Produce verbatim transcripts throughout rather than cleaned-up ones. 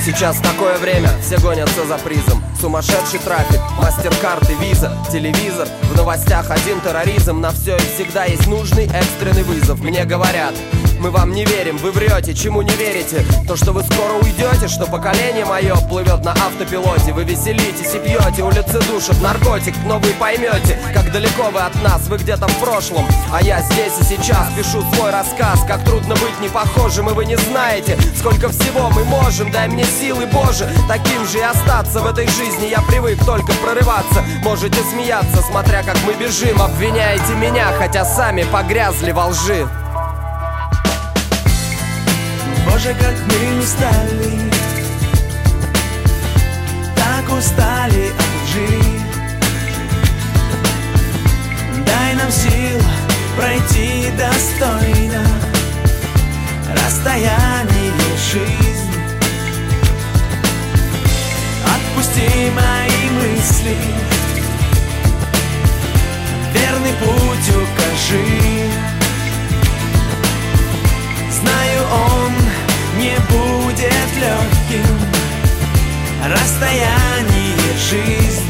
Сейчас такое время, все гонятся за призом. Сумасшедший трафик, мастер-карты, виза, телевизор. В новостях один терроризм. На все и всегда есть нужный экстренный вызов. Мне говорят: мы вам не верим, вы врете, чему не верите? То, что вы скоро уйдете, что поколение мое плывет на автопилоте. Вы веселитесь и пьете, улицы душат наркотик. Но вы поймете, как далеко вы от нас, вы где-то в прошлом. А я здесь и сейчас пишу свой рассказ. Как трудно быть не похожим, и вы не знаете, сколько всего мы можем. Дай мне силы, Боже, таким же и остаться в этой жизни. Я привык только прорываться. Можете смеяться, смотря как мы бежим. Обвиняете меня, хотя сами погрязли во лжи. Боже, как мы устали, так устали от лжи. Дай нам сил пройти достойно расстояние жизни. Отпусти мои мысли, верный путь укажи. Знаю, он не будет легким, расстояние жизни.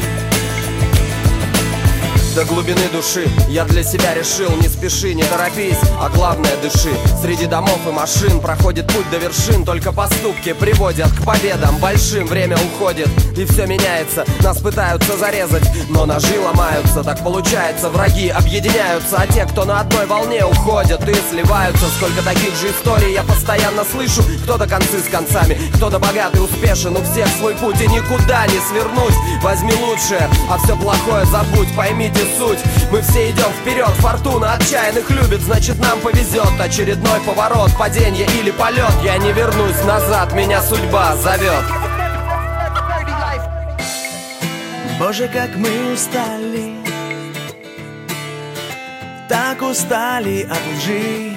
До глубины души я для себя решил: не спеши, не торопись, а главное дыши. Среди домов и машин проходит путь до вершин. Только поступки приводят к победам большим. Время уходит и все меняется. Нас пытаются зарезать, но ножи ломаются. Так получается, враги объединяются, а те, кто на одной волне, уходят и сливаются. Сколько таких же историй я постоянно слышу. Кто-то концы с концами, кто-то богатый, успешен. У всех свой путь и никуда не свернуть. Возьми лучшее, а все плохое забудь. Поймите суть, мы все идем вперед. Фортуна отчаянных любит, значит нам повезет. Очередной поворот, падение или полет. Я не вернусь назад, меня судьба зовет. Боже, как мы устали, так устали от лжи.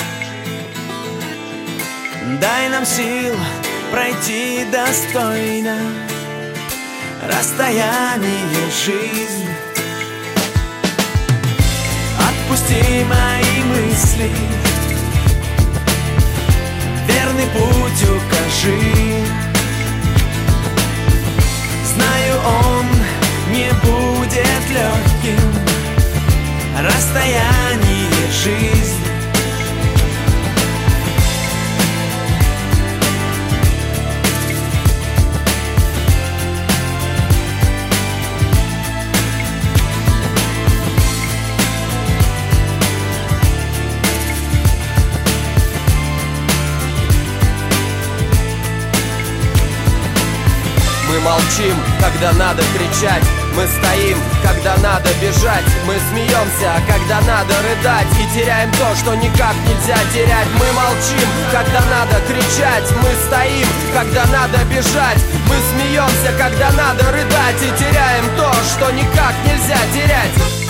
Дай нам сил пройти достойно расстояние жизни. Отпусти мои мысли, верный путь укажи. Знаю, он не будет легким, расстояние жизни. Мы молчим, когда надо кричать. Мы стоим, когда надо бежать. Мы смеемся, когда надо рыдать. И теряем то, что никак нельзя терять. Мы молчим, когда надо кричать. Мы стоим, когда надо бежать. Мы смеемся, когда надо рыдать. И теряем то, что никак нельзя терять.